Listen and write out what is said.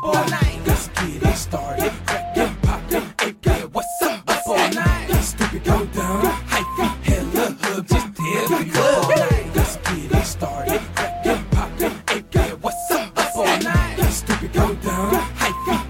all night. Let's get it started. Crackin', poppin', AK, what's up all night? Stupid go down, hyphy, hella hood, just tear the club all night. Let's get it started. Crackin', poppin', AK, what's up all night? Stupid go down, hyphy,